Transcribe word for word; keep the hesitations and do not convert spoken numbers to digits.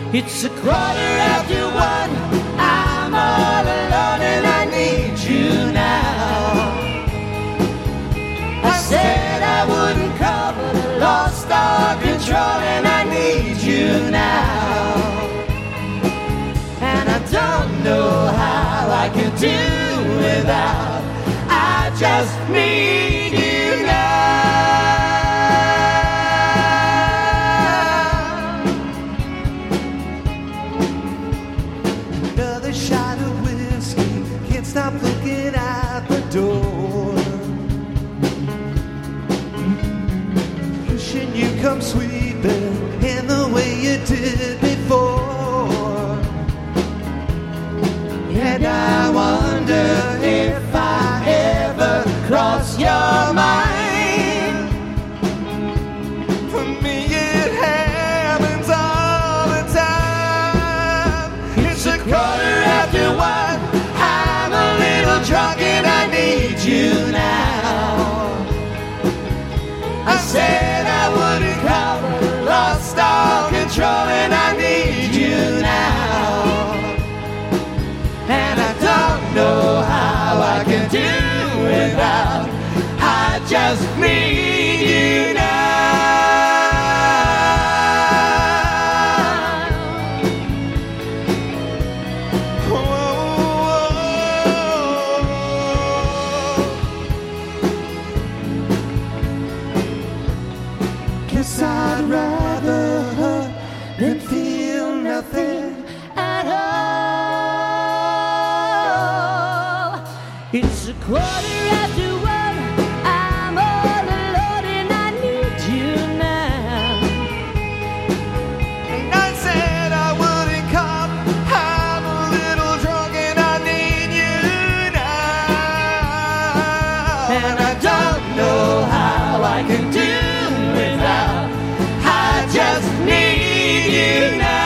It's a quarter after one. I'm all alone and I need you now. I said I wouldn't call, but I lost all control and I need you now. And I don't know how I can do without. I just need you now. Another shot of whiskey, can't stop looking out the door. Wishing you come sweeping in the way you did before. And I wonder if I ever cross your mind. For me it happens all the time. It's a quarter after one. I'm a little drunk and I need you now. I said I wouldn't call, but I lost all control and I need you now. And I don't know how I can do without. I just need you Guess I'd rather hurt than feel nothing at all. It's a quarter after one. I'm all alone and I need you now. And I said I wouldn't come. I'm a little drunk and I need you now. And I don't know how I can do without. I just need you now.